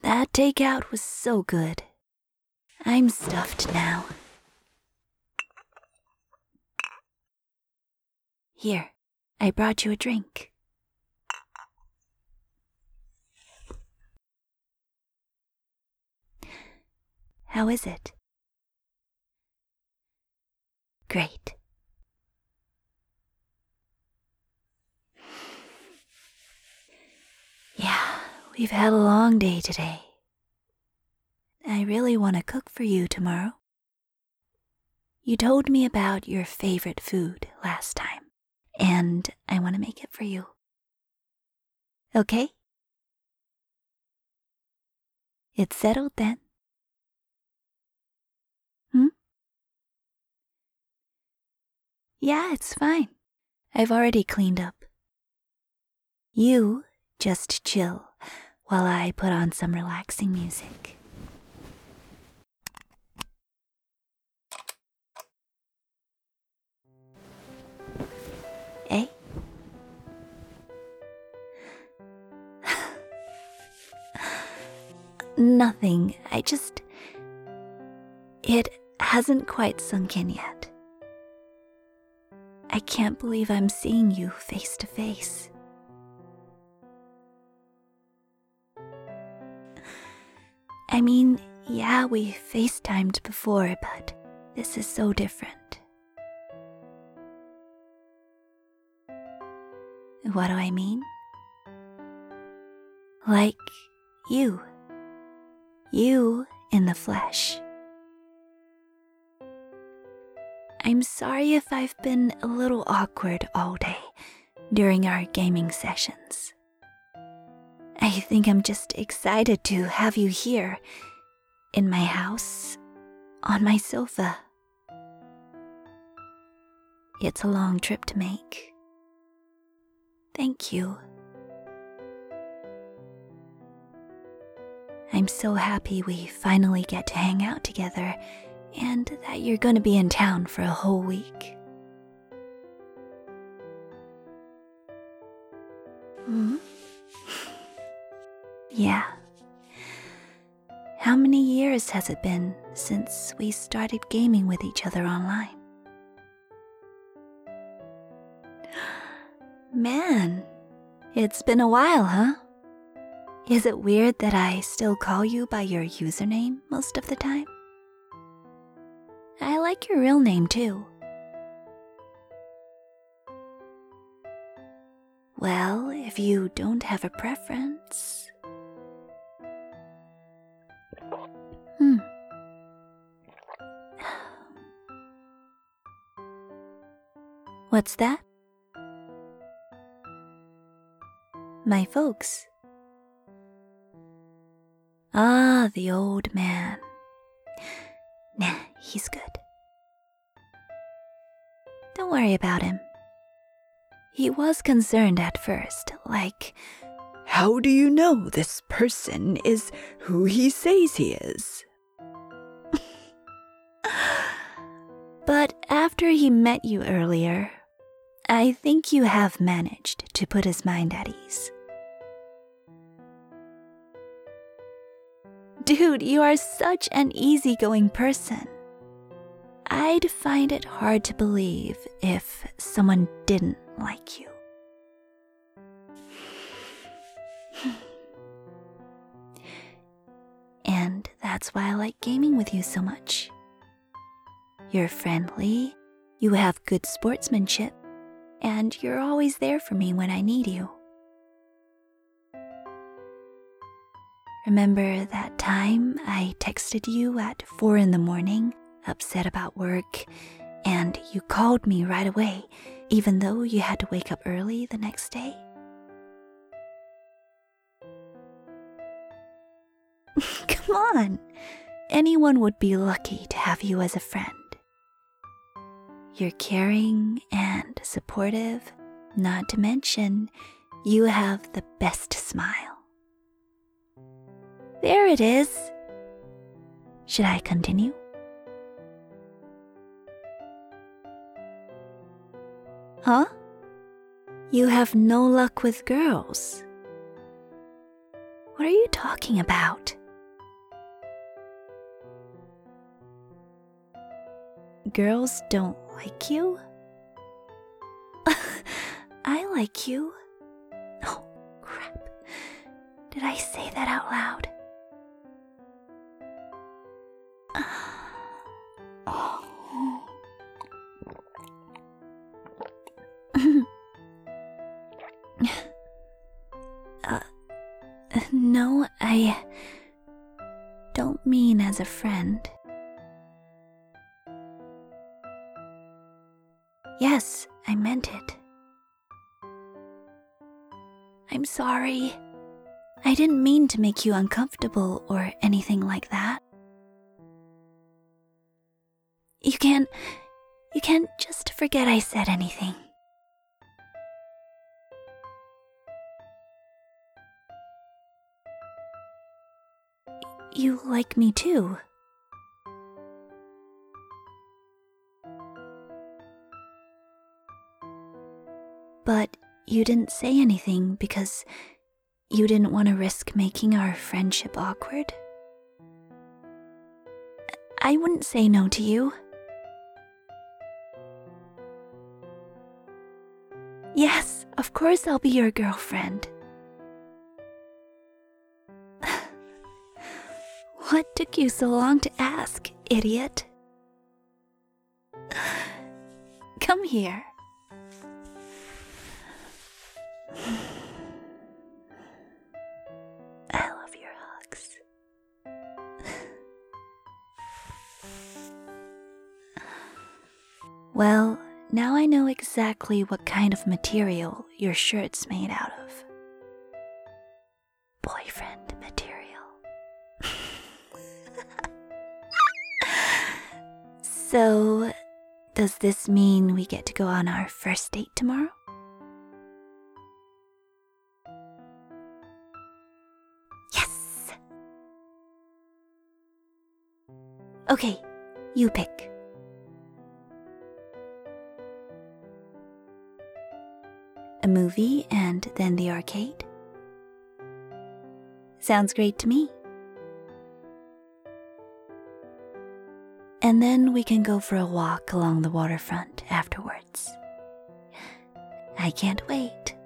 That takeout was so good. I'm stuffed now. Here, I brought you a drink. How is it? Great. Yeah, we've had a long day today. I really want to cook for you tomorrow. You told me about your favorite food last time, and I want to make it for you. Okay? It's settled then. Yeah, it's fine. I've already cleaned up. You just chill while I put on some relaxing music. Eh? Nothing. It hasn't quite sunk in yet. I can't believe I'm seeing you face to face. I mean, yeah, we FaceTimed before, but this is so different. What do I mean? Like you. You in the flesh. I'm sorry if I've been a little awkward all day during our gaming sessions. I think I'm just excited to have you here, in my house, on my sofa. It's a long trip to make. Thank you. I'm so happy we finally get to hang out together and that you're going to be in town for a whole week. Yeah. How many years has it been since we started gaming with each other online? Man, it's been a while, huh? Is it weird that I still call you by your username most of the time? I like your real name too. Well, if you don't have a preference... What's that? My folks. Ah, the old man. Nah, he's good. Don't worry about him. He was concerned at first, like, how do you know this person is who he says he is? But after he met you earlier, I think you have managed to put his mind at ease. Dude, you are such an easygoing person. I'd find it hard to believe if someone didn't like you. And that's why I like gaming with you so much. You're friendly, you have good sportsmanship, and you're always there for me when I need you. Remember that time I texted you at 4 a.m, upset about work, and you called me right away, even though you had to wake up early the next day? Come on, anyone would be lucky to have you as a friend. You're caring and supportive, not to mention, you have the best smile. There it is. Should I continue? Huh? You have no luck with girls. What What are you talking about? Girls don't like you? I like you. Oh, crap. Did I say that out loud? No, I don't mean as a friend. Yes, I meant it. I'm sorry. I didn't mean to make you uncomfortable or anything like that. You can't just forget I said anything. You like me too. But you didn't say anything because you didn't want to risk making our friendship awkward. I wouldn't say no to you. Yes, of course I'll be your girlfriend. What took you so long to ask, idiot? Come here. I love your hugs. Well, now I know exactly what kind of material your shirt's made out of. Boyfriend material. So, does this mean we get to go on our first date tomorrow? Yes! Okay, you pick. A movie and then the arcade? Sounds great to me. And then we can go for a walk along the waterfront afterwards. I can't wait.